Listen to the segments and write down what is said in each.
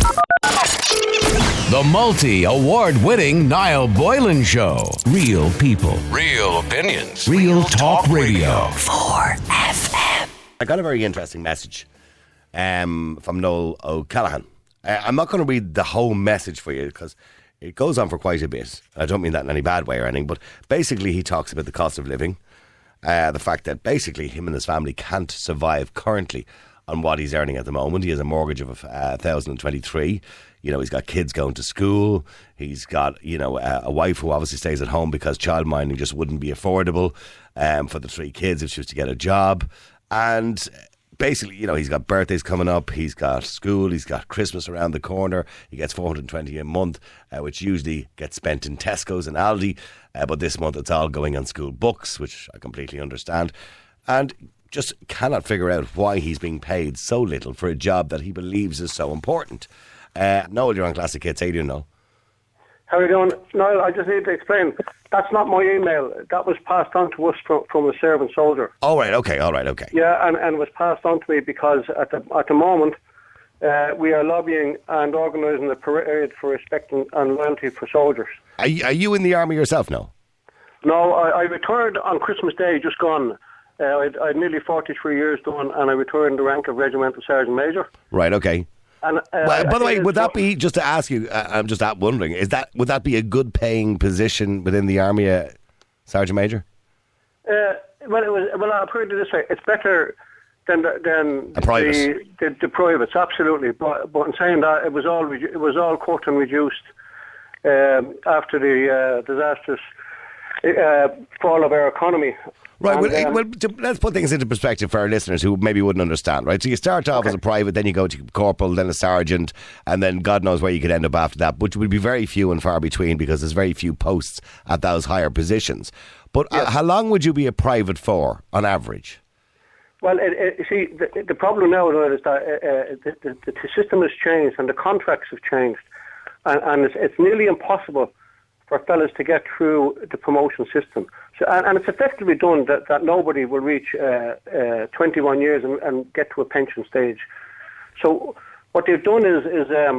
The multi-award-winning Niall Boylan Show. Real people. Real opinions. Real talk radio. 4FM. I got a very interesting message from Noel O'Callaghan. I'm not going to read the whole message for you because it goes on for quite a bit. I don't mean that in any bad way or anything, but basically he talks about the cost of living, the fact that basically him and his family can't survive currently on what he's earning at the moment. He has a mortgage of 1,023. You know, he's got kids going to school. He's got, a wife who obviously stays at home because childminding just wouldn't be affordable for the 3 kids if she was to get a job. And basically, he's got birthdays coming up. He's got school. He's got Christmas around the corner. He gets $420 a month, which usually gets spent in Tesco's and Aldi. But this month it's all going on school books, which I completely understand. And just cannot figure out why he's being paid so little for a job that he believes is so important. Noel, you're on Classic Hits. How do you know? How are you doing? Noel, I just need to explain. That's not my email. That was passed on to us from a servant soldier. Oh, right, okay, all right, okay. Yeah, and was passed on to me because at the moment we are lobbying and organising a parade for respect and loyalty for soldiers. Are you in the army yourself, no? No, I returned on Christmas Day, just gone. I had nearly 43 years done, and I returned the rank of Regimental Sergeant Major. Right, okay. And, by the way, would that be, just to ask you, I'm just wondering, would that be a good paying position within the army, Sergeant Major? Well, I'll put it this way: it's better than a private. The privates, absolutely. But in saying that, it was all cut and reduced after the disastrous fall of our economy. Right, well, let's put things into perspective for our listeners who maybe wouldn't understand, right? So you start off as a private, then you go to corporal, then a sergeant, and then God knows where you could end up after that, which would be very few and far between because there's very few posts at those higher positions. But how long would you be a private for, on average? Well, see, the problem now is that the system has changed and the contracts have changed, and it's nearly impossible for fellas to get through the promotion system. So, and it's effectively done that nobody will reach 21 years and get to a pension stage. So what they've done is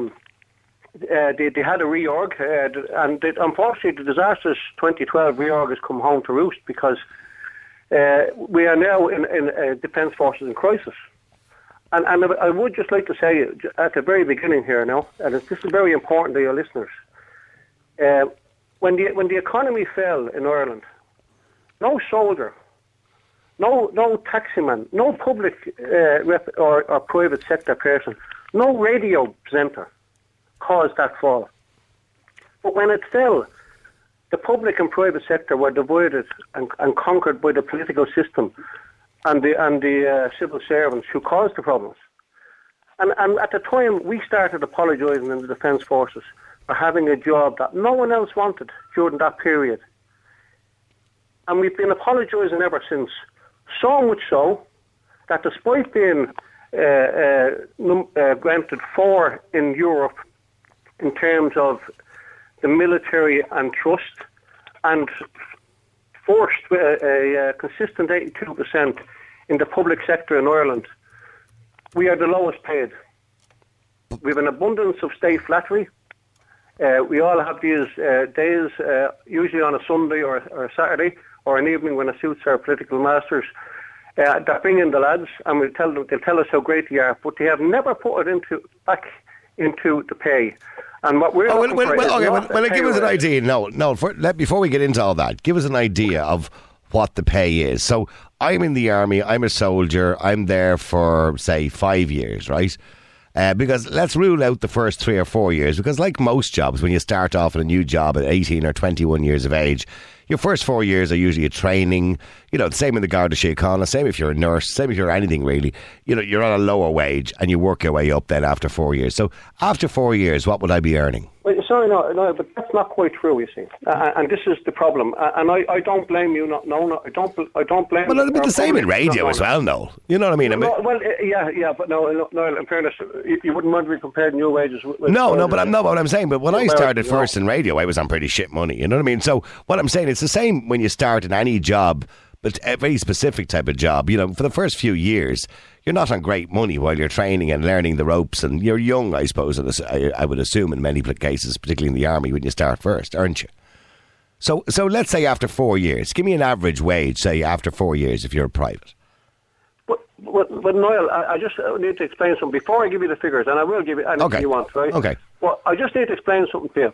they had a reorg, and unfortunately the disastrous 2012 reorg has come home to roost because we are now in Defence Forces in crisis. And I would just like to say at the very beginning here now, and this is very important to your listeners, when the economy fell in Ireland, no soldier, no taximan, no public or private sector person, no radio presenter caused that fall. But when it fell, the public and private sector were divided and conquered by the political system and the civil servants who caused the problems. And at the time, we started apologising in the Defence Forces for having a job that no one else wanted during that period. And we've been apologising ever since. So much so that despite being granted 4 in Europe in terms of the military and trust, and forced a consistent 82% in the public sector in Ireland, we are the lowest paid. We have an abundance of state flattery. We all have these days, usually on a Sunday or a Saturday or an evening when it suits our political masters, that bring in the lads and they'll tell us how great they are, but they have never put it back into the pay. And what we're looking for is give us an idea. Before we get into all that, give us an idea of what the pay is. So I'm in the army, I'm a soldier, I'm there for, say, 5 years, right? Because let's rule out the first 3 or 4 years, because like most jobs, when you start off in a new job at 18 or 21 years of age, your first 4 years are usually a training, the same in the Garda Síochána, same if you're a nurse, same if you're anything really, you're on a lower wage and you work your way up then after 4 years. So after 4 years, what would I be earning? Well, sorry, no, but that's not quite true, you see. And this is the problem. And I don't blame you. I don't blame. Well, it'll be the same in radio as well, Noel. You know what I mean? Yeah, but no. In fairness, you wouldn't want to be compared new wages. But what I'm saying. But when I started first in radio, I was on pretty shit money. You know what I mean? So what I'm saying, it's the same when you start in any job but a very specific type of job. You know, for the first few years, you're not on great money while you're training and learning the ropes, and you're young, I suppose, I would assume in many cases, particularly in the army when you start first, aren't you? So let's say after 4 years, give me an average wage, say after 4 years if you're a private. But Niall, I just need to explain something before I give you the figures, and I will give you anything you want, right? Okay. Well, I just need to explain something to you.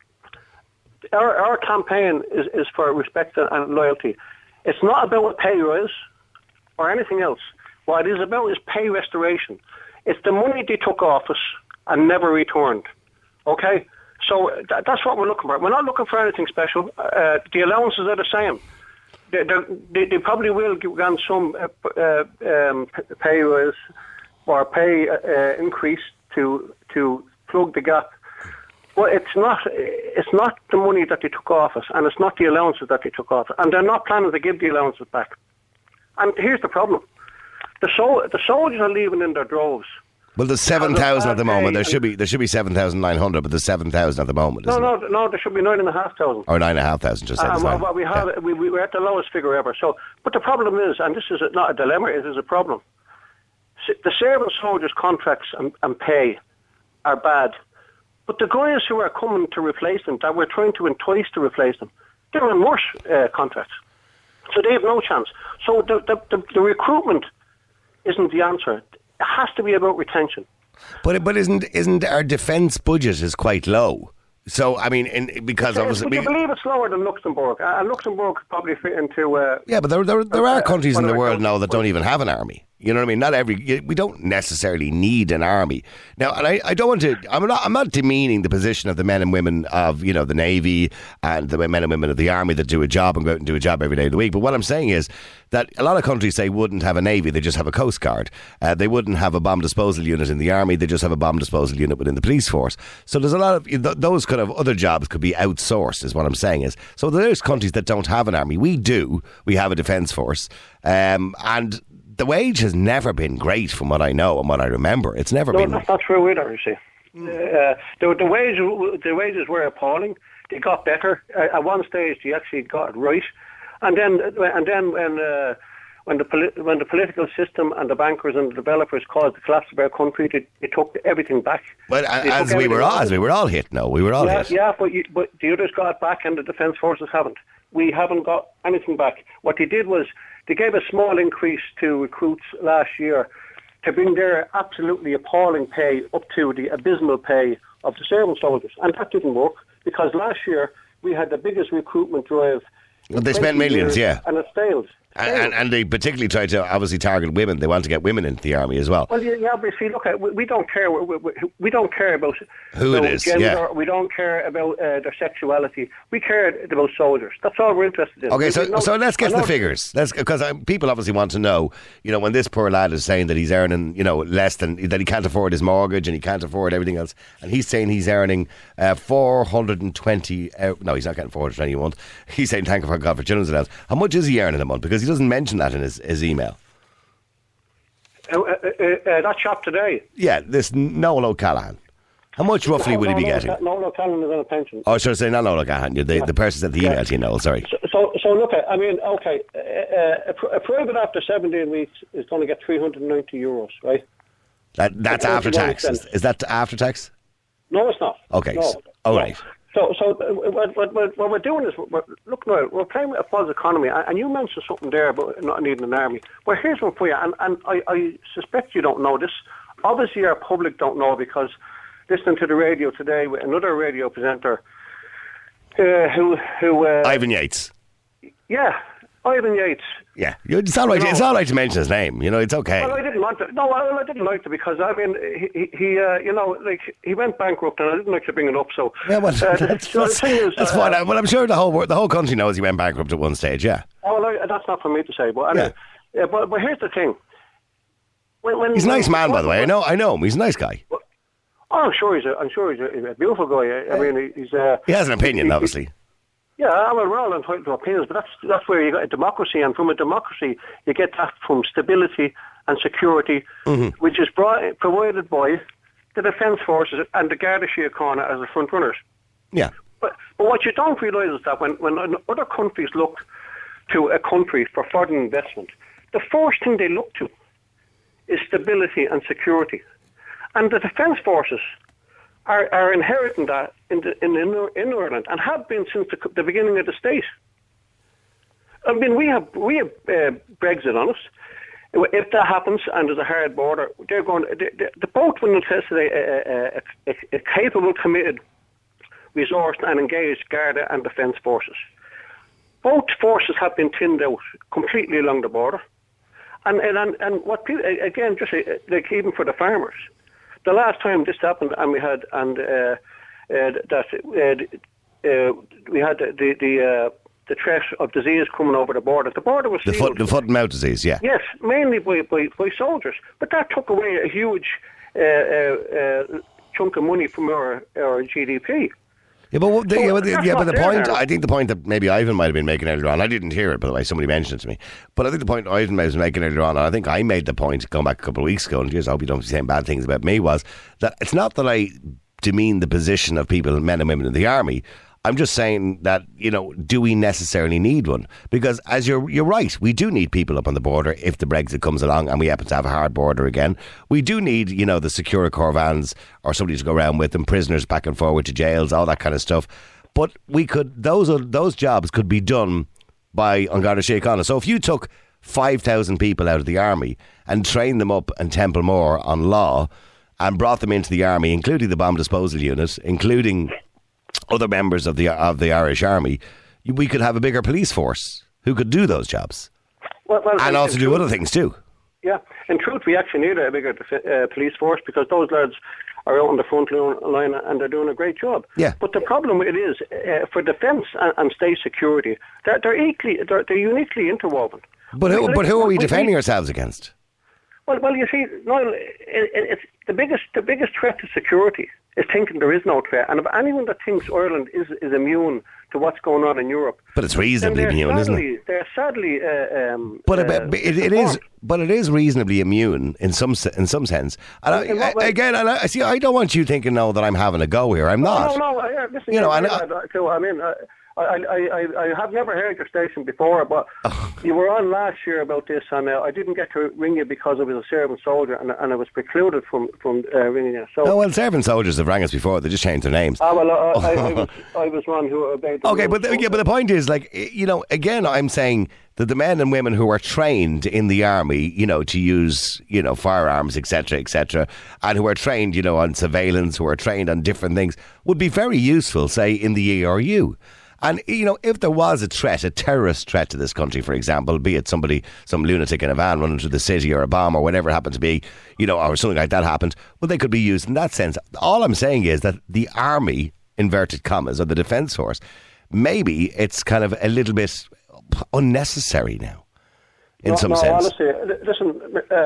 Our campaign is for respect and loyalty. It's not about a pay rise or anything else. What it is about is pay restoration. It's the money they took off us and never returned. Okay? So that's what we're looking for. We're not looking for anything special. The allowances are the same. They probably will grant some pay rise or pay increase to plug the gap. Well, it's not the money that they took off us, and it's not the allowances that they took off us, and they're not planning to give the allowances back. And here's the problem: the soldiers are leaving in their droves. Well, there's 7,000 at the moment. There should be 7,900, but there's 7,000 at the moment. No, there should be 9,500. Or 9,500, just we're at the lowest figure ever. So, but the problem is, and this is not a dilemma, it is a problem. The serving soldiers' contracts and pay are bad. But the guys who are coming to replace them, that we're trying to entice to replace them, they're on worse contracts. So they have no chance. So the recruitment isn't the answer. It has to be about retention. But isn't our defence budget is quite low? So, I mean, because obviously... Would you believe it's lower than Luxembourg? And Luxembourg could probably fit into... yeah, but there are countries in the world now that don't even have an army. You know what I mean? We don't necessarily need an army. Now, and I don't want to... I'm not demeaning the position of the men and women of, you know, the Navy and the men and women of the Army that do a job and go out and do a job every day of the week. But what I'm saying is that a lot of countries, say, wouldn't have a Navy, they just have a Coast Guard. They wouldn't have a bomb disposal unit in the Army, they just have a bomb disposal unit within the police force. So there's a lot of... those kind of other jobs could be outsourced, is what I'm saying is. So there's countries that don't have an army. We do. We have a defence force. And the wage has never been great from what I know and what I remember. It's never been... No, that's not true either, you see. The wages were appalling. They got better. At one stage, they actually got it right. And then when the political system and the bankers and the developers caused the collapse of our country, they took everything back. But as we were all hit. No, we were all hit. Yeah, but the others got it back, and the defence forces haven't. We haven't got anything back. What they did was they gave a small increase to recruits last year to bring their absolutely appalling pay up to the abysmal pay of the serving soldiers, and that didn't work because last year we had the biggest recruitment drive. Well, they spent millions, yeah, and it failed. And they particularly tried to obviously target women. They want to get women into the army as well. Well, yeah, but see, look, we don't care. We don't care about who it is. Gender. Yeah. We don't care about their sexuality. We care about soldiers. That's all we're interested in. Okay, so let's get to the figures. Because people obviously want to know. You know, when this poor lad is saying that he's earning, you know, less than that, he can't afford his mortgage and he can't afford everything else, and he's saying he's earning 420. No, he's not getting 420 a month. He's saying thank God for children's allowance. How much is he earning a month? Because he doesn't mention that in his email. That chap today? Yeah, this Noel O'Callaghan. How much roughly would he be getting? Noel O'Callaghan is on a pension. Oh, should I say not Noel O'Callaghan? The person sent the email to you, Noel, sorry. So look, I mean, okay, a private after 17 weeks is going to get €390, right? That's after tax. Is that after tax? No, it's not. Okay, no, all right. So what we're doing is, look, Noel, we're playing with a false economy, and you mentioned something there about not needing an army. Well, here's one for you, and I suspect you don't know this. Obviously, our public don't know because listening to the radio today with another radio presenter who Ivan Yates. Yeah, Ivan Yates. Yeah, it's all right. It's all right to mention his name. You know, it's okay. Well, I didn't want to. No, I didn't like to because I mean, he you know, like he went bankrupt, and I didn't like to bring it up. So yeah, well, that's fine. Well, I'm sure the whole country knows he went bankrupt at one stage. Yeah. Oh, well, that's not for me to say, but anyway, but here's the thing. He's a nice man, by the way. I know him. He's a nice guy. Oh, I'm sure he's a beautiful guy. I mean, he has an opinion, obviously. Yeah, well, we're all entitled to opinions, but that's where you get a democracy, and from a democracy, you get that from stability and security, which is provided by the Defence Forces and the Garda Síochána as the front runners. Yeah. But what you don't realise is that when other countries look to a country for foreign investment, the first thing they look to is stability and security. And the defence forces are inheriting that in Ireland and have been since the beginning of the state. I mean, we have Brexit on us. If that happens and there's a hard border, they're going. The boat will necessitate a capable, committed, resourced and engaged Garda and defence forces. Both forces have been thinned out completely along the border, and what people, again, just like even for the farmers, the last time this happened, and we had the threat of disease coming over the border. The border was the foot and mouth disease, yeah. Yes, mainly by soldiers, but that took away a huge chunk of money from our GDP. Yeah, but the point, I think the point that maybe Ivan might have been making earlier on, I didn't hear it, by the way, somebody mentioned it to me, but I think the point Ivan was making earlier on, and I think I made the point going back a couple of weeks ago, and I hope you don't be saying bad things about me, was that it's not that I demean the position of people, men and women in the army. I'm just saying that, do we necessarily need one? Because as you're right, we do need people up on the border if the Brexit comes along and we happen to have a hard border again. We do need, the secure corps vans or somebody to go around with them, prisoners back and forward to jails, all that kind of stuff. But those jobs could be done by An Garda Síochána. So if you took 5,000 people out of the army and trained them up in Templemore on law and brought them into the army, including the bomb disposal unit, including other members of the Irish Army, we could have a bigger police force who could do those jobs. Well, and also do other things too. Yeah, in truth, we actually need a bigger police force because those lads are out on the front line and they're doing a great job. Yeah. But the problem it is, for defence and state security, they're uniquely interwoven. But who are we defending ourselves against? Well, you see, Niall, it's the biggest threat to security is thinking there is no threat. And if anyone that thinks Ireland is immune to what's going on in Europe, but it's reasonably immune, isn't it? They're sadly. But it is reasonably immune in some sense. And I don't want you thinking now that I'm having a go here. I'm not. No. Listen, I have never heard your station before, but you were on last year about this, and I didn't get to ring you because I was a servant soldier, and I was precluded from ringing you. So, servant soldiers have rang us before; they just changed their names. I was one who obeyed the rules. But the point is, again, I'm saying that the men and women who are trained in the army, to use, firearms, etc., and who are trained, on surveillance, who are trained on different things, would be very useful, say, in the ERU. And, if there was a terrorist threat to this country, for example, be it some lunatic in a van running through the city or a bomb or whatever it happened to be, or something like that happened, well, they could be used in that sense. All I'm saying is that the army, inverted commas, or the defence force, maybe it's kind of a little bit unnecessary now, in some sense. Honestly, listen,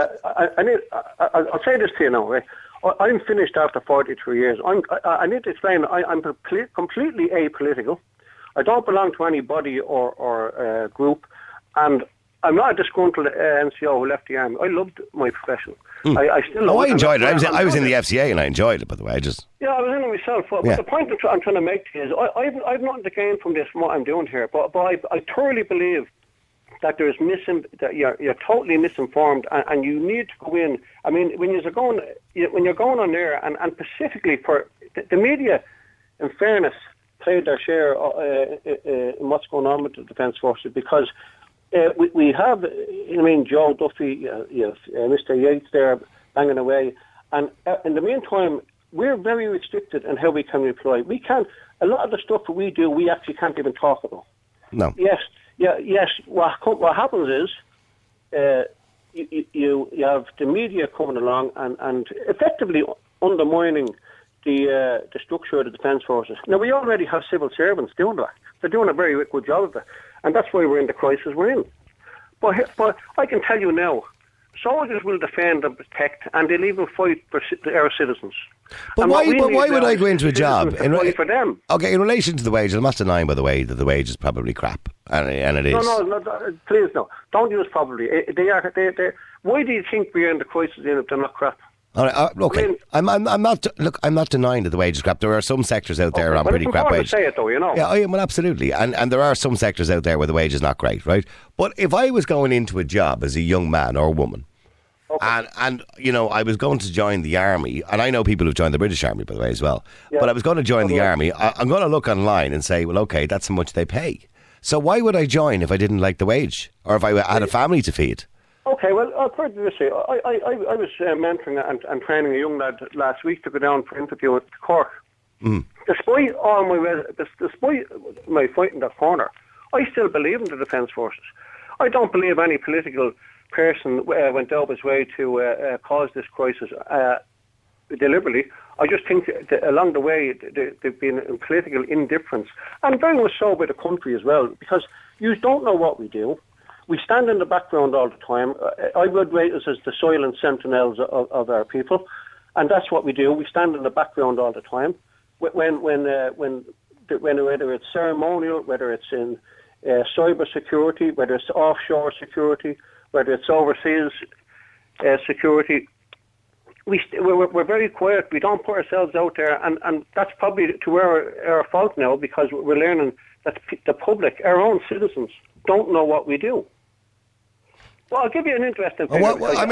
I'll say this to you now, right? I'm finished after 43 years. I need to explain, I'm completely apolitical. I don't belong to any body or group, and I'm not a disgruntled NCO who left the army. I loved my profession. I still love it. I enjoyed it. I was in the FCA and I enjoyed it, by the way. I was in it myself. But the point I'm trying to make to you is I've nothing to gain from this, from what I'm doing here, but I thoroughly believe that that you're totally misinformed, and you need to go in. I mean, when you're going on there, and specifically for the media, in fairness, played their share in what's going on with the Defence Forces, because we have, Joe Duffy, Mr. Yates there banging away, and in the meantime, we're very restricted in how we can employ. We can't. A lot of the stuff that we do, we actually can't even talk about. No. Yes. What happens is you have the media coming along and effectively undermining the structure of the Defence Forces. Now, we already have civil servants doing that. They're doing a very good job of it, and that's why we're in the crisis we're in. But I can tell you now, soldiers will defend and protect, and they'll even fight for our citizens. But why would I go into a job? For them. Okay, in relation to the wages, I'm not denying, by the way, that the wage is probably crap, and it is. No, please no. Don't use probably. They are. Why do you think we're in the crisis if they're not crap? All right, okay. I mean, I'm not. Look, I'm not denying that the wages crap. There are some sectors out there on pretty crap wages. To say it though, you know. Yeah, well, absolutely. And there are some sectors out there where the wage is not great, right? But if I was going into a job as a young man or woman, and you know, I was going to join the army, and I know people who've joined the British Army, by the way, as well. Yeah. But I was going to join the army. I'm going to look online and say, well, okay, that's how much they pay. So why would I join if I didn't like the wage, or if I had a family to feed? Okay, well, I'll put it this way. I was mentoring and training a young lad last week to go down for interview at Cork. Mm. Despite my fight in that corner, I still believe in the Defence Forces. I don't believe any political person went out of his way to cause this crisis deliberately. I just think that along the way there've been a political indifference, and very much so by the country as well, because you don't know what we do. We stand in the background all the time. I would rate us as the silent sentinels of our people, and that's what we do. We stand in the background all the time. When whether it's ceremonial, whether it's in cyber security, whether it's offshore security, whether it's overseas security, we're very quiet. We don't put ourselves out there, and that's probably to our fault now, because we're learning that the public, our own citizens, don't know what we do. Well, I'll give you an interesting thing.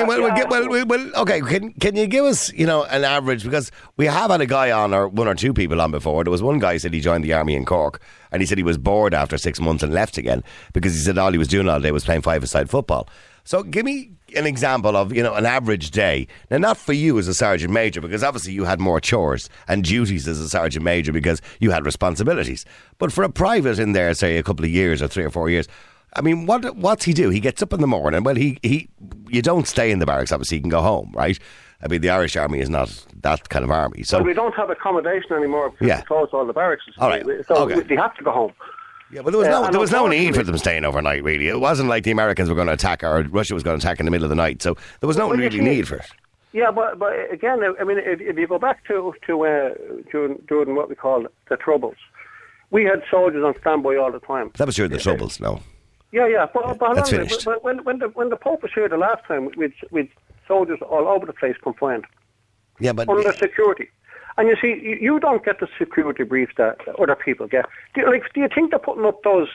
Okay. Can you give us, you know, an average? Because we have had a guy on, or one or two people on before. There was one guy who said he joined the army in Cork, and he said he was bored after 6 months and left again, because he said all he was doing all day was playing five-a-side football. So give me an example of, you know, an average day. Now, not for you as a sergeant major, because obviously you had more chores and duties as a sergeant major because you had responsibilities. But for a private in there, say a couple of years or 3 or 4 years, I mean, what's he do? He gets up in the morning. Well, you don't stay in the barracks, obviously. You can go home, right? I mean, the Irish Army is not that kind of army. So we don't have accommodation anymore because we closed all the barracks. All right. So they have to go home. Yeah, but there was no need for them staying overnight, really. It wasn't like the Americans were going to attack, or Russia was going to attack in the middle of the night. So there was no really need for it. Yeah, but again, I mean, if you go back to during what we call the Troubles, we had soldiers on standby all the time. That was during the Troubles, no. Yeah, but that's finished. When the Pope was here the last time, with soldiers all over the place confined. Yeah, but under security. And you see, you don't get the security briefs that other people get. Do you think they're putting up those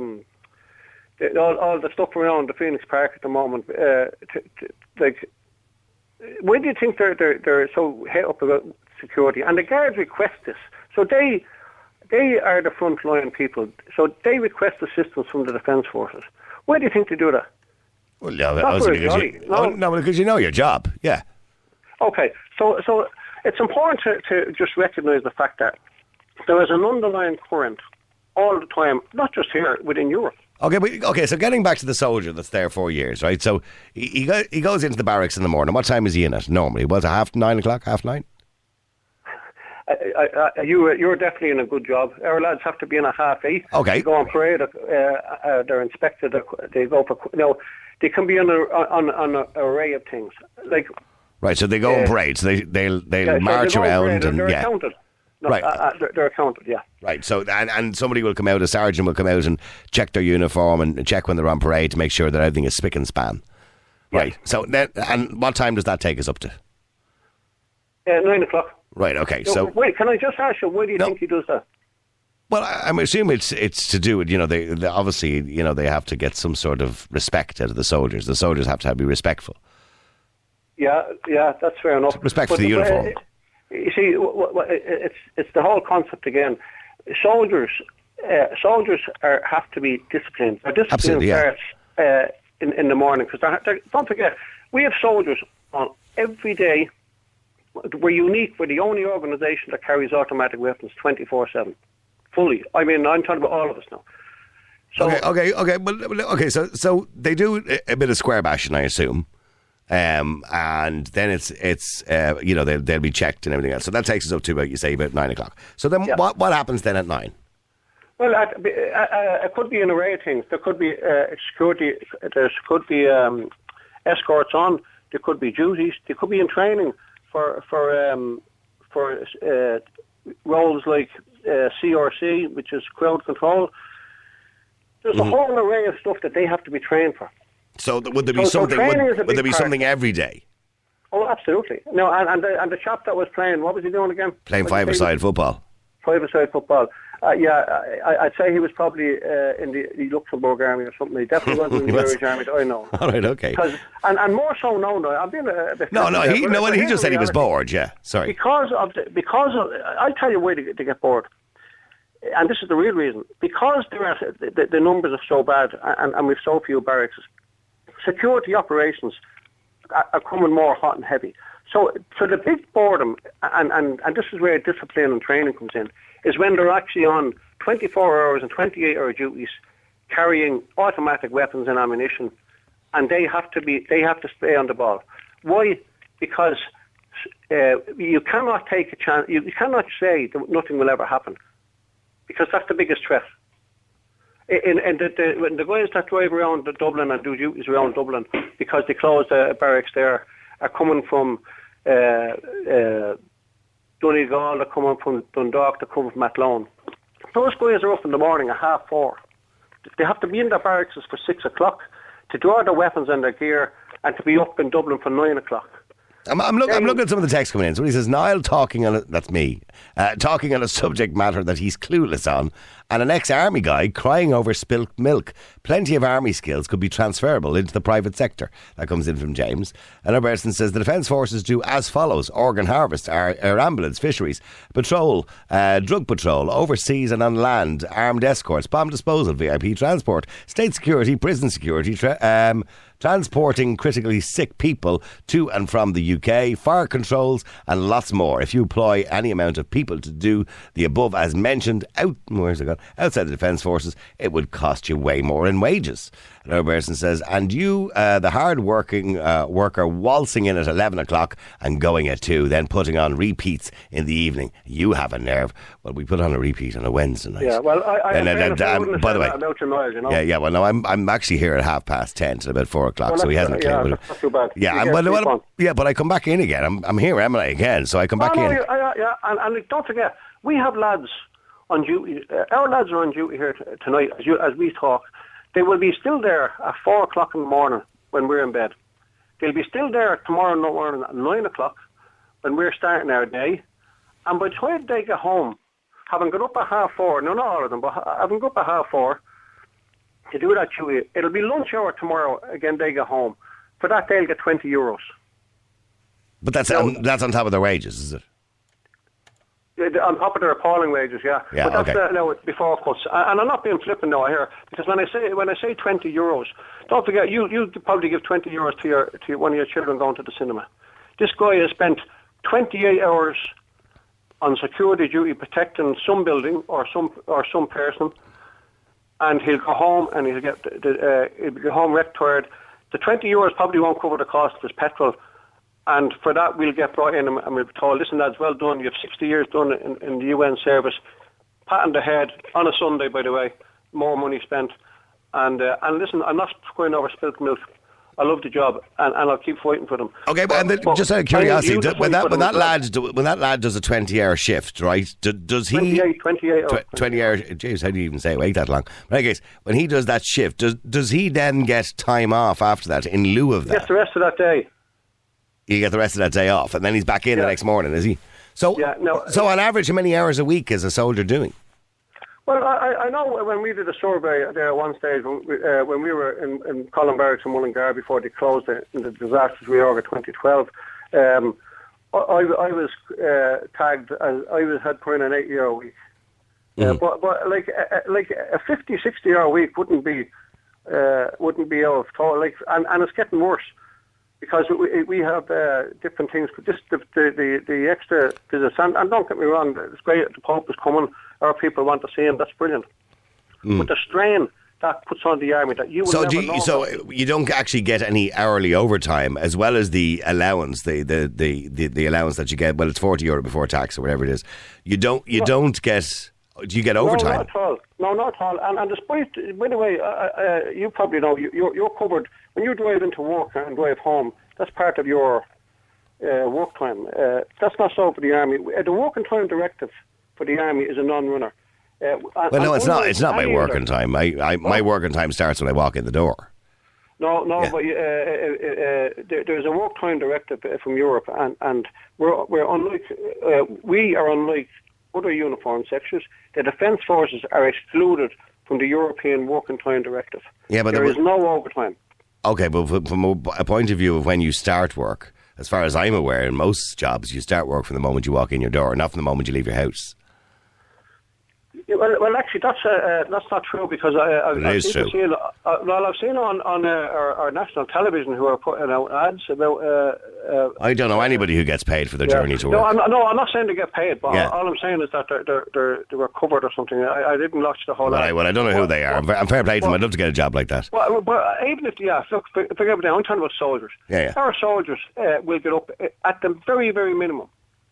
all the stuff around the Phoenix Park at the moment? Why do you think they're so hit up about security? And the guards request this, so they are the front line people, so they request assistance from the Defence Forces. Why do you think they do that? Well, because you know your job. Yeah. Okay, so it's important to just recognise the fact that there is an underlying current all the time, not just here, within Europe. Okay, so getting back to the soldier that's there 4 years, right? So he goes into the barracks in the morning. What time is he in it normally? Was it 9:30, 9:30? You're definitely in a good job. Our lads have to be in at 8:30. Okay. They go on parade. They're inspected. They go for they can be on an array of things like. Right, so they go on parade. So they'll march around and they're accounted. No, right, they're accounted. Yeah. Right. So and somebody will come out. A sergeant will come out and check their uniform and check when they're on parade to make sure that everything is spick and span. Yeah. Right. So and what time does that take us up to? 9:00. Right, okay. So wait, can I just ask you, why do you think he does that? Well, I'm assuming it's to do with, you know, they obviously, you know, they have to get some sort of respect out of the soldiers. The soldiers have to be respectful. Yeah, that's fair enough. Respect for the uniform. You see, it's the whole concept again. Soldiers have to be disciplined. Their discipline starts in the morning, because don't forget, we have soldiers on every day. We're unique. We're the only organisation that carries automatic weapons 24/7, fully. I mean, I'm talking about all of us now. So, okay. So they do a bit of square bashing, I assume, and then it's you know, they'll be checked and everything else. So that takes us up to about 9:00. So then what happens then at 9? Well, it could be an array of things. There could be security. There could be escorts on. There could be duties. There could be in training for roles like CRC, which is crowd control. There's a whole array of stuff that they have to be trained for. So would there be something? Would there be something every day? Oh, absolutely. No, and the chap that was playing, what was he doing again? Playing five-a-side football. Five-a-side football. I'd say he was probably in the Luxembourg army or something. He definitely wasn't in the Irish army that I know. All right, okay. And more so now, I'm being a bit... He just said he was bored, yeah. Sorry. Because of I'll tell you why they get bored. And this is the real reason. Because the numbers are so bad and we've so few barracks, security operations are coming more hot and heavy. So the big boredom, and this is where discipline and training comes in, is when they're actually on 24 hours and 28-hour duties, carrying automatic weapons and ammunition, and they have to stay on the ball. Why? Because you cannot take a chance. You cannot say that nothing will ever happen, because that's the biggest threat. When the guys that drive around Dublin and do duties around Dublin because they closed the barracks there are coming from Donegal, they're coming from Dundalk, they're coming from Athlone. Those guys are up in the morning at 4:30. They have to be in their barracks for 6 o'clock to draw their weapons and their gear and to be up in Dublin for 9 o'clock. I'm looking at some of the text coming in. So he says, Niall talking on a subject matter that he's clueless on, and an ex-army guy crying over spilt milk. Plenty of army skills could be transferable into the private sector. That comes in from James. And Robertson says the Defence Forces do as follows: organ harvest, air ambulance, fisheries, patrol, drug patrol, overseas and on land, armed escorts, bomb disposal, VIP transport, state security, prison security, transporting critically sick people to and from the UK, fire controls and lots more. If you employ any amount of people to do the above as mentioned outside the Defence Forces, it would cost you way more in wages. And Robertson says, and you, the hard-working worker, waltzing in at 11 o'clock and going at 2, then putting on repeats in the evening. You have a nerve. Well, we put on a repeat on a Wednesday night. Yeah, well, by the way, about your noise, you know? Yeah, well, no, I'm actually here at 10:30 till about 4 o'clock, so he hasn't cleared. Yeah, that's not too bad. Yeah, but I come back in again. I'm here, Emily, again, so I come back in. Yeah, and don't forget, we have lads on duty. Our lads are on duty here tonight as we talk. They will be still there at 4 o'clock in the morning when we're in bed. They'll be still there tomorrow morning at 9 o'clock when we're starting our day. And by the time they get home, having got up at 4:30, no, not all of them, but having got up at 4:30 to do that duty, it'll be lunch hour tomorrow, again, they get home. For that, they'll get €20. But that's on top of their wages, is it? On top of their appalling wages, yeah. But that's okay. Before cuts. And I'm not being flippant now here, because when I say €20, don't forget you probably give €20 to one of your children going to the cinema. This guy has spent 28 hours on security duty protecting some building or some person, and he'll go home and he'll go home wrecked tired. The €20 probably won't cover the cost of his petrol. And for that, we'll get brought in and we'll be told, listen, lads, well done. You have 60 years done in the UN service. Pat on the head on a Sunday, by the way. More money spent. And listen, I'm not going over spilt milk. I love the job, and I'll keep fighting for them. Okay, but just out of curiosity, when that lad does a 20-hour shift, right? Does he 28 hours? 20 hours. Jeez, how do you even say wait that long? But I guess when he does that shift, does he then get time off after that in lieu of that? Yes, the rest of that day. You get the rest of that day off, and then he's back in the next morning, is he? So, so on average, how many hours a week is a soldier doing? Well, I know when we did a survey there at one stage, when we were in Colin Barracks in Mullingar before they closed in the disastrous reorg of 2012, I was tagged as had put in an 8-year week. But like a 50, 60-hour week wouldn't be out of thought. Like, and it's getting worse. Because we have different things. Just the extra visits, and don't get me wrong, it's great. The Pope is coming. Our people want to see him. That's brilliant. But the strain that puts on the army that you will never know. So you don't actually get any hourly overtime as well as the allowance, the allowance that you get. Well, it's €40 before tax or whatever it is. You don't get. Do you get overtime? No, not at all. And despite, by the way, you probably know you're covered when you drive into work and drive home. That's part of your work time. That's not so for the army. The working time directive for the army is a non-runner. Well, no, it's not. It's not my working time. My working time starts when I walk in the door. No, Yeah. but there's a work time directive from Europe, and we're unlike we are unlike other uniformed sectors. The Defence Forces are excluded from the European Working Time Directive. Yeah, but there is no overtime. Okay, but from a point of view of when you start work, as far as I'm aware, in most jobs, you start work from the moment you walk in your door, not from the moment you leave your house. Well, actually, that's not true because I've seen on our national television who are putting out ads about. I don't know anybody who gets paid for their journey to work. No, I'm not saying they get paid, but Yeah. all I'm saying is that they were covered or something. I didn't watch the whole. Well, I don't know who they are. I'm fair play to them. I'd love to get a job like that. Well, but even if look, forget about that. I'm talking about soldiers. Yeah. Our soldiers will get up at the very, very minimum.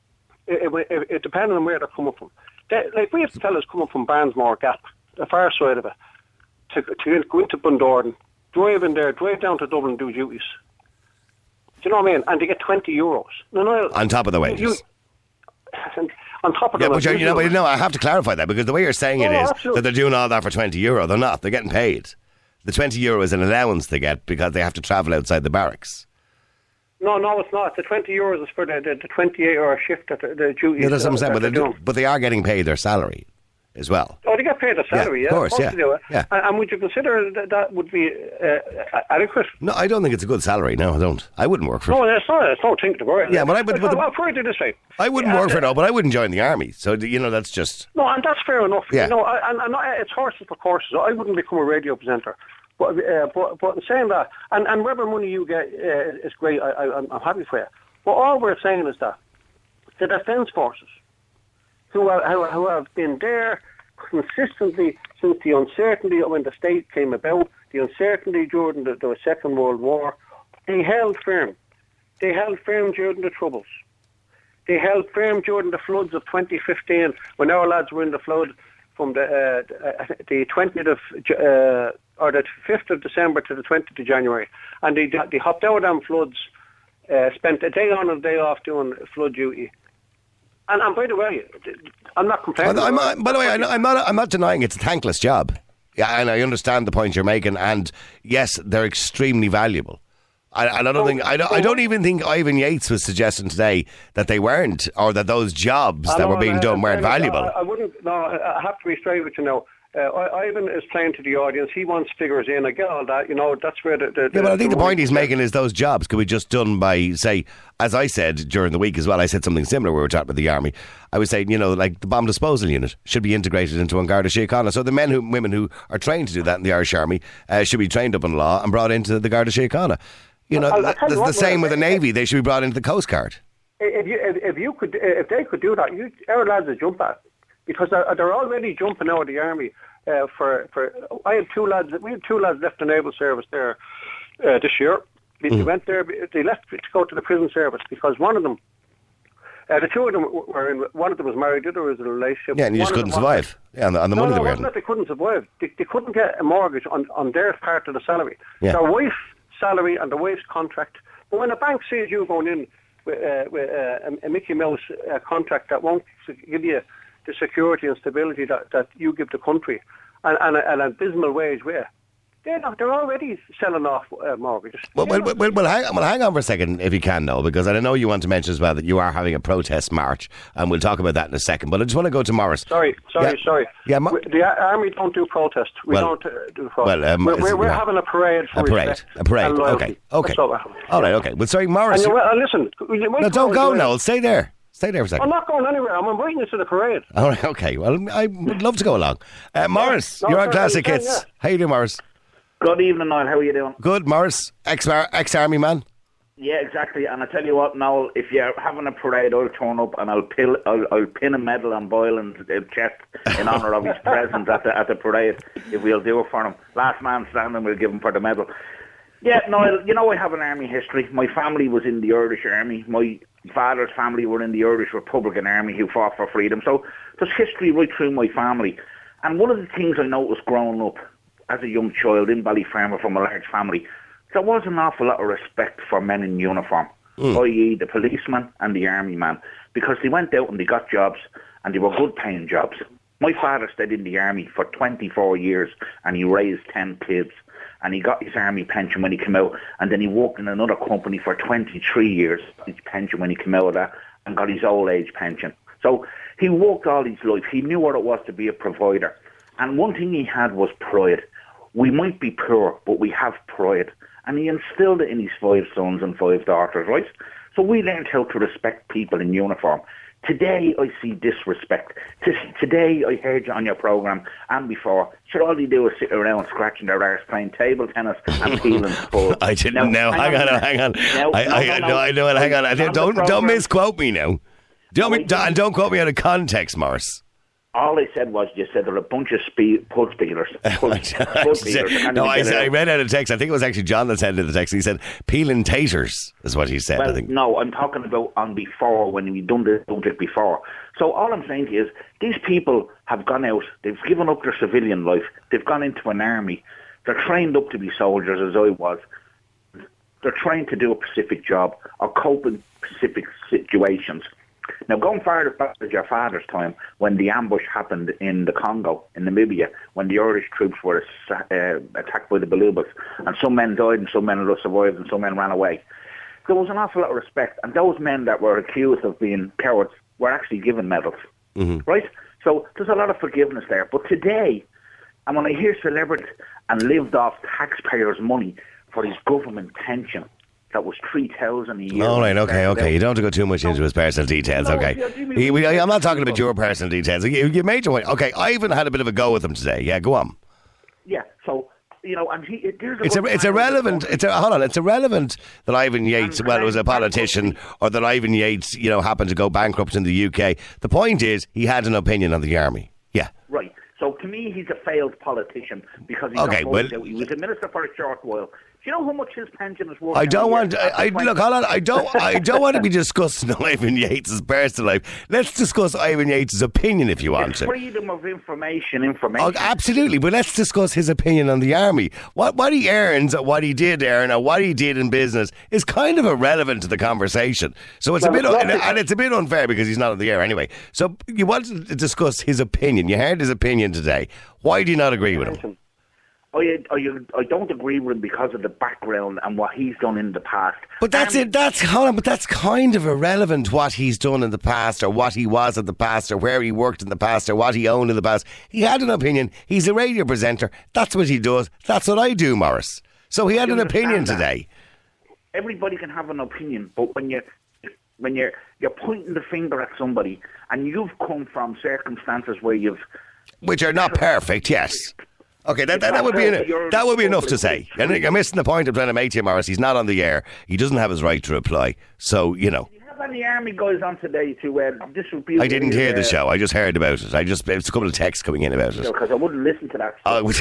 It depends on where they're coming from. Like we have fellas coming from Barnsmore Gap, the far side of it, to go into Bundorden, drive in there, drive down to Dublin, do duties. Do you know what I mean? And they get €20. No, on top of the wages. On top of yeah, the but I have to clarify that because the way you're saying it is absolutely. that they're doing all that for €20. They're not. They're getting paid. The €20 is an allowance they get because they have to travel outside the barracks. No, it's not. The €20 is for the 28-hour shift that the duties. Yeah, that's what I'm saying. But they are getting paid their salary as well. Oh, they get paid a salary, Of course, They do. Yeah. And would you consider that would be adequate? No, I don't think it's a good salary. No, I don't. I wouldn't work for it. No, it's not. It's no thing to worry. Yeah, but I'll put it this way. I wouldn't work for it, but I wouldn't join the army. So, that's just... No, and that's fair enough. Yeah. And it's horses for courses. I wouldn't become a radio presenter. But in saying that, and whatever money you get is great, I'm happy for you. But all we're saying is that the Defence Forces, who have been there consistently since the uncertainty when the state came about, the uncertainty during the Second World War, they held firm. They held firm during the Troubles. They held firm during the floods of 2015 when our lads were in the flood from the 20th of... or the 5th of December to the 20th of January. And they hopped out on floods, spent a day on and a day off doing flood duty. And by the way, I'm not complaining. By the way, I'm not denying it's a thankless job. Yeah, and I understand the point you're making. And yes, they're extremely valuable. I don't even think Ivan Yates was suggesting today that they weren't, or that those jobs that were being done weren't valuable. I wouldn't. No, I have to be straight with you now. Ivan is playing to the audience. He wants figures in. I get all that. That's where the but I think the point he's making is those jobs could be just done by, say, as I said during the week as well, I said something similar. We were talking about the army. I was saying, like the bomb disposal unit should be integrated into An Garda Síochána. So the women who are trained to do that in the Irish Army should be trained up in law and brought into the Garda Síochána. The same with the Navy. They should be brought into the Coast Guard. If they could do that, our lads would jump at. Because they're already jumping out of the army. I had two lads. We had two lads left the naval service there this year. They went there. They left to go to the prison service because one of them, the two of them were in. One of them was married. The other was in a relationship. Yeah, and you just couldn't survive. Yeah, on the money they were getting. No, they couldn't survive. They couldn't get a mortgage on their part of the salary. Yeah. Their wife's salary and the wife's contract. But when a bank sees you going in with a Mickey Mouse contract that won't give you the security and stability that you give the country, and an abysmal wage they're already selling off mortgages. Well, hang on for a second, if you can, though, because I know you want to mention as well that you are having a protest march, and we'll talk about that in a second. But I just want to go to Morris. Sorry. Yeah, the army don't do protests. We don't do protests. We're having a parade for respect. A parade. Okay. All right. Okay. Well, sorry, Morris. Listen. No, don't go, Noel. Stay there. Stay there for a second. I'm not going anywhere. I'm inviting you to the parade. All right. Okay. Well, I would love to go along. Morris, you're on Classic Hits. Yeah. How you doing, Morris? Good evening, Niall. How are you doing? Good, Morris. Ex-army man. Yeah, exactly. And I tell you what, Noel, if you're having a parade, I'll turn up and I'll pin a medal on Boylan's chest in honour of his presence at the parade. If we'll do it for him, last man standing, we'll give him for the medal. Yeah, Niall, I have an army history. My family was in the Irish Army. My father's family were in the Irish Republican Army who fought for freedom. So there's history right through my family. And one of the things I noticed growing up as a young child in Ballyfermot from a large family, there was an awful lot of respect for men in uniform, i.e. the policeman and the army man, because they went out and they got jobs and they were good paying jobs. My father stayed in the army for 24 years and he raised 10 kids. and he got his army pension when he came out, and then he worked in another company for 23 years, his pension when he came out of that, and got his old age pension. So he worked all his life. He knew what it was to be a provider. And one thing he had was pride. We might be poor, but we have pride. And he instilled it in his 5 sons and 5 daughters, right? So we learned how to respect people in uniform. Today I see disrespect. Today I heard you on your programme and before. Sure, all you do is sit around scratching their arse playing table tennis and peeling full. I didn't know. Hang on. I know it. Hang on. Don't misquote me now. Don't quote me out of context, Morris. All I said was, you said they're a bunch of pud speeders. No, I read out a text. I think it was actually John that sent in the text. He said, peeling taters is what he said, well, I think. No, I'm talking about on before, when we done the subject before. So all I'm saying to you is, these people have gone out, they've given up their civilian life, they've gone into an army, they're trained up to be soldiers, as I was. They're trained to do a specific job or cope in specific situations. Now, going farther back to your father's time, when the ambush happened in the Congo, in Namibia, when the Irish troops were attacked by the Balubas, and some men died and some men survived and some men ran away, there was an awful lot of respect. And those men that were accused of being cowards were actually given medals, right? So there's a lot of forgiveness there. But today, and when I hear celebrities and lived off taxpayers' money for his government pension, that was 3,000 a year. All right, okay. You don't have to go too much into his personal details, okay? I'm not talking about your personal details. You made your point. Okay, Ivan had a bit of a go with him today. Yeah, go on. Yeah, so, you know, and it's irrelevant. It's irrelevant that Ivan Yates, was a politician, or that Ivan Yates, happened to go bankrupt in the UK. The point is, he had an opinion on the army. Yeah. Right. So to me, he's a failed politician because he was a minister for a short while. Do you know how much his pension is worth? I don't want to be discussing Ivan Yates' personal life. Let's discuss Ivan Yates' opinion if you want to. Freedom of information. Oh, absolutely, but let's discuss his opinion on the army. What he earns, what he did earn, or what he did in business is kind of irrelevant to the conversation. So it's a bit unfair because he's not on the air anyway. So you want to discuss his opinion. You heard his opinion today. Why do you not agree with him? I don't agree with him because of the background and what he's done in the past. But that's it. That's kind of irrelevant, what he's done in the past, or what he was in the past, or where he worked in the past, or what he owned in the past. He had an opinion. He's a radio presenter. That's what he does. That's what I do, Morris. So he had an opinion today. Everybody can have an opinion, but when you're pointing the finger at somebody, and you've come from circumstances which are not perfect, yes. Okay, that would be enough to say. And you're missing the point of trying to make to you, Morris. He's not on the air. He doesn't have his right to reply. So, Do you have any army guys on today to disrepute? I didn't hear the show. I just heard about it. It's a couple of texts coming in about it. Because I wouldn't listen to that.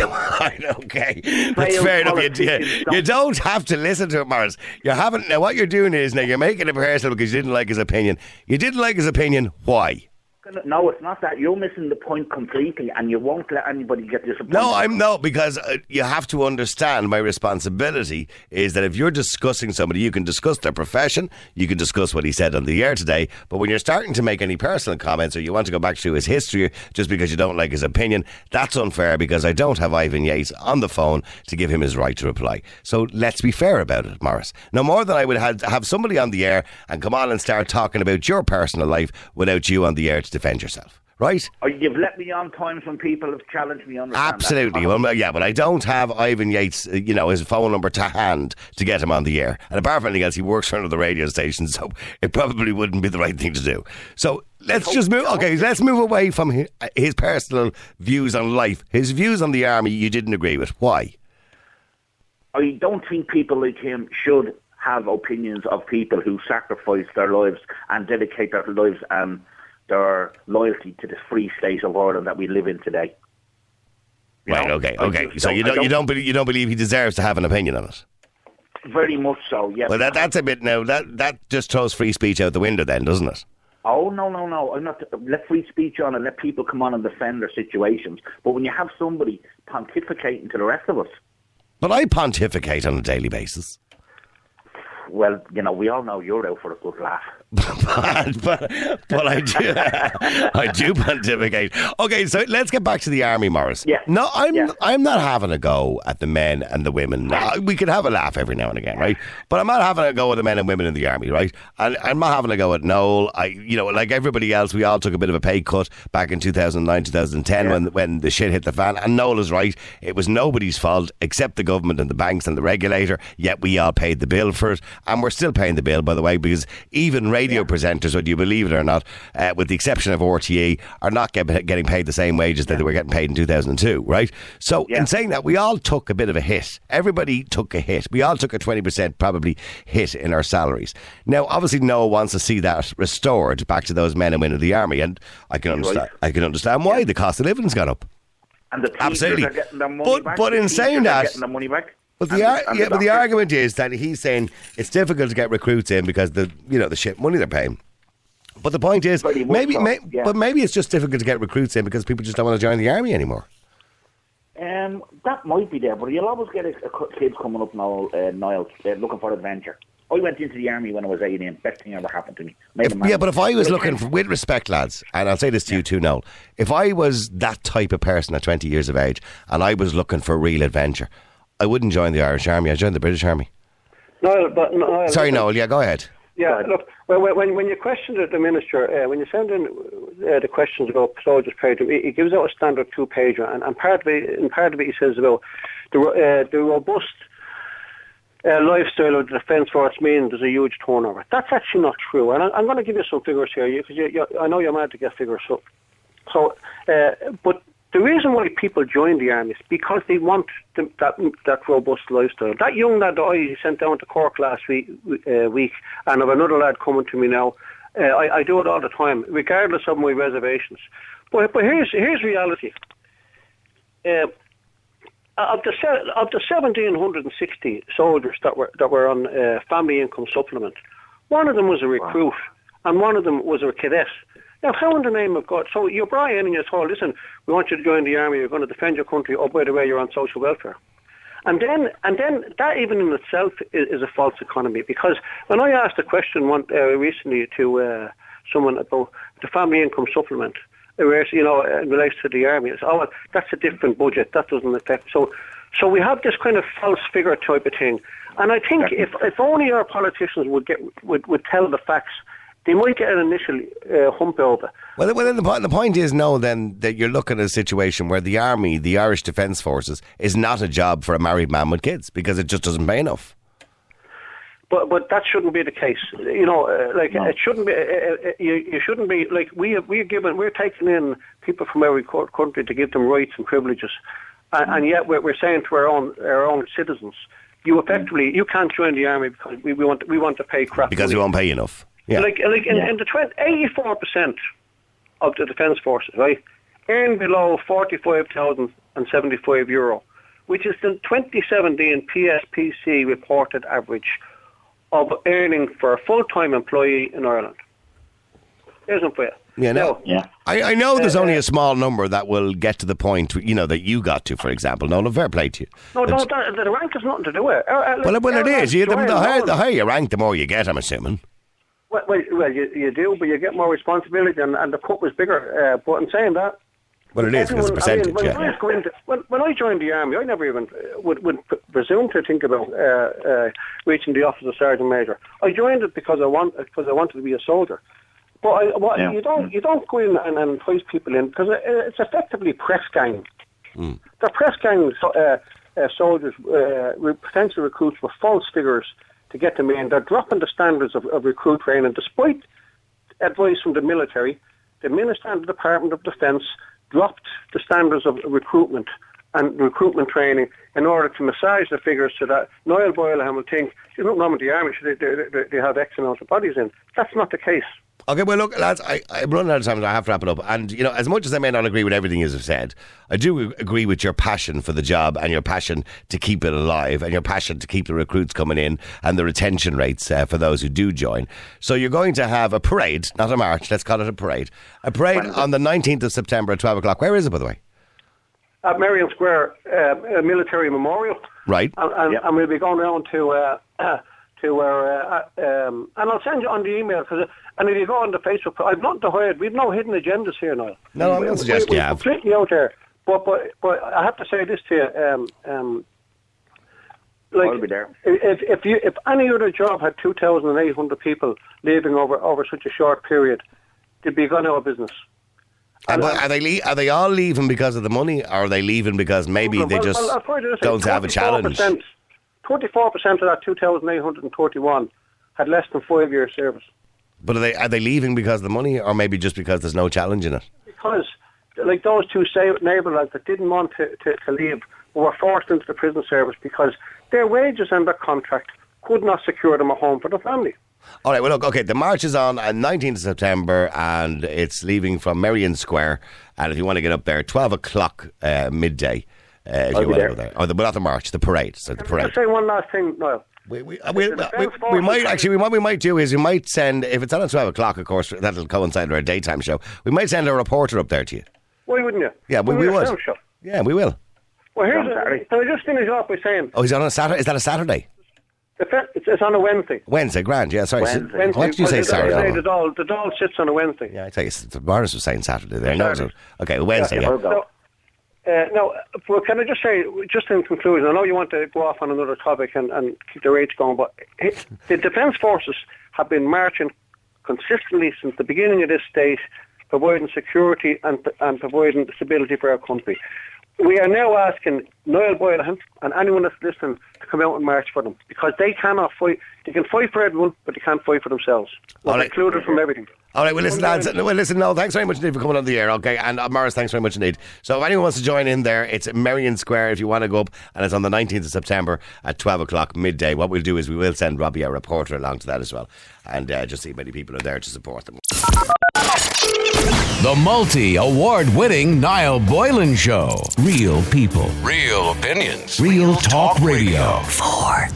Okay. That's fair enough. You don't have to listen to it, Morris. Now, what you're doing is, you're making it personal because you didn't like his opinion. You didn't like his opinion. Why? No, it's not that. You're missing the point completely, and you won't let anybody get disappointed. Because you have to understand my responsibility is that if you're discussing somebody, you can discuss their profession, you can discuss what he said on the air today, but when you're starting to make any personal comments or you want to go back to his history just because you don't like his opinion, that's unfair because I don't have Ivan Yates on the phone to give him his right to reply. So let's be fair about it, Morris. No more than I would have somebody on the air and come on and start talking about your personal life without you on the air to defend yourself, right? You've let me on times when people have challenged me on. Absolutely. Well, yeah, but I don't have Ivan Yates, his phone number to hand to get him on the air. And apart from anything else, he works for another radio station, so it probably wouldn't be the right thing to do. So let's just move. Okay, let's move away from his personal views on life. His views on the army, you didn't agree with. Why? I don't think people like him should have opinions of people who sacrifice their lives and dedicate their lives and their loyalty to the free state of Ireland that we live in today. Right. Okay. So you don't believe he deserves to have an opinion on it? Very much so. Yes. Well, that's a bit now. That just throws free speech out the window, then, doesn't it? Oh no! I'm not. Let free speech on and let people come on and defend their situations. But when you have somebody pontificating to the rest of us, but I pontificate on a daily basis. Well, we all know you're out for a good laugh. but I do pontificate. Okay, so let's get back to the army, Morris. Yeah. No, I'm not having a go at the men and the women. We can have a laugh every now and again, right? But I'm not having a go at the men and women in the army, right? And I'm not having a go at Noel. Like everybody else, we all took a bit of a pay cut back in 2009, 2010 when the shit hit the fan. And Noel is right. It was nobody's fault except the government and the banks and the regulator. Yet we all paid the bill for it, and we're still paying the bill, by the way, because even radio presenters, whether you believe it or not, with the exception of RTE, are not getting paid the same wages that they were getting paid in 2002, right? So in saying that, we all took a bit of a hit. Everybody took a hit. We all took a 20% probably hit in our salaries. Now, obviously, Noah wants to see that restored back to those men and women of the army, and I can understand. I can understand why the cost of living's gone up. And the absolutely, are getting their money back. But in saying that, getting their money back. But the argument is that he's saying it's difficult to get recruits in because the shit money they're paying. But the point is, maybe it's just difficult to get recruits in because people just don't want to join the army anymore. That might be there, but you'll always get kids coming up now, Niall, looking for adventure. I went into the army when I was 18. Best thing ever happened to me. But if I was looking for, with respect, lads, and I'll say this to you too, Noel, if I was that type of person at 20 years of age and I was looking for real adventure, I wouldn't join the Irish Army. I'd join the British Army. Sorry, Noel. Yeah, go ahead. Yeah, look, when you question the minister, when you send in the questions about soldiers paid, he gives out a standard 2-pager, and part of it he says about the robust lifestyle of the Defence Force means there's a huge turnover. That's actually not true, and I'm going to give you some figures here because I know you're mad to get figures. But the reason why people join the army is because they want that robust lifestyle. That young lad that I sent down to Cork last week, and I've another lad coming to me now. I do it all the time, regardless of my reservations. But here's reality. Of the 1,760 soldiers that were on family income supplement, one of them was a recruit, and one of them was a cadet. Now, how in the name of God? So you're Brian and you're told, listen, we want you to join the army, you're going to defend your country, oh, by the way, you're on social welfare. And then that even in itself is a false economy, because when I asked a question recently to someone about the family income supplement, in relation to the army, it's, well, that's a different budget, that doesn't affect. So we have this kind of false figure type of thing. And I think if only our politicians would tell the facts, they might get an initial hump over. Well, then the point is, no, then that you're looking at a situation where the army, the Irish Defence Forces, is not a job for a married man with kids because it just doesn't pay enough. But that shouldn't be the case. It shouldn't be. You shouldn't be like we're taking in people from every country to give them rights and privileges, and yet we're saying to our own citizens, you can't join the army because we want to pay crap because we won't pay enough. Yeah. In the 84% of the Defence Forces, right, earn below €45,075, which is the 2017 PSPC reported average of earning for a full-time employee in Ireland. Here's one for you. I know there's only a small number that will get to the point, that you got to, for example. No, fair play to you. The rank has nothing to do with it. Well, it is. The higher you rank, the more you get, I'm assuming. Well, you do, but you get more responsibility, and the cut was bigger. But in saying that, well, it is because it's a percentage. When I joined the army, I never even would presume to think about reaching the office of sergeant major. I joined it because I wanted to be a soldier. But you don't go in and entice people in because it's effectively press gang. They're press gang soldiers, potential recruits with false figures to get them in. They're dropping the standards of recruit training, despite advice from the military. The Minister and the Department of Defence dropped the standards of recruitment and recruitment training in order to massage the figures so that Niall Boylan will think, there's nothing wrong with the army, they have X amount of bodies in. That's not the case. Okay, well, look, lads, I'm running out of time, and I have to wrap it up. And, as much as I may not agree with everything you have said, I do agree with your passion for the job and your passion to keep it alive and your passion to keep the recruits coming in and the retention rates for those who do join. So you're going to have a parade, not a march, let's call it a parade. A parade on the 19th of September at 12 o'clock. Where is it, by the way? At Merrion Square, a military memorial. Right. And we'll be going around to to our, and I'll send you on the email, and if you go on the Facebook, I've nothing to hide. We've no hidden agendas here, Niall. No, I'm not suggesting you we're have. completely out there. But I have to say this to you. I'll be there. If any other job had 2,800 people leaving over such a short period, they'd be gone out of business. And are they all leaving because of the money, or are they leaving because maybe they just don't have a challenge? 24% of that 2,831 had less than 5 years service. But are they leaving because of the money, or maybe just because there's no challenge in it? Because, like those two neighbour lads that didn't want to leave, were forced into the prison service because their wages and their contract could not secure them a home for their family. All right, well, look, okay, the march is on 19th of September, and it's leaving from Merrion Square, and if you want to get up there, 12 o'clock midday, if you want to go there. Oh, but not the march, the parade. So the parade. I'll say one last thing, Niall. We might do is we might send, if it's on at 12 o'clock, of course, that'll coincide with our daytime show, we might send a reporter up there to you. Why wouldn't you? Yeah, we would. Yeah, we will. Well, can I just finish off by saying... Oh, he's on a Saturday? Is that a Saturday? It's on a Wednesday. Wednesday, grand, yeah, sorry. Wednesday. What did you say, Saturday? The Dáil sits on a Wednesday. Yeah, I tell you, Morris was saying Saturday there. No, okay, Wednesday, yeah. No, well, can I just say, just in conclusion, I know you want to go off on another topic and keep the rates going, but the Defence Forces have been marching consistently since the beginning of this state, providing security and providing stability for our country. We are now asking Niall Boylan and anyone that's listening to come out and march for them, because they cannot fight. They can fight for everyone, but they can't fight for themselves. We're excluded from everything. All right, well, listen, lads. No, thanks very much indeed for coming on the air, okay? And Morris, thanks very much indeed. So if anyone wants to join in there, it's Merrion Square if you want to go up, and it's on the 19th of September at 12 o'clock midday. What we'll do is we will send Robbie, our reporter, along to that as well, and just see how many people are there to support them. The multi-award-winning Niall Boylan Show. Real people. Real opinions. Real talk radio. 4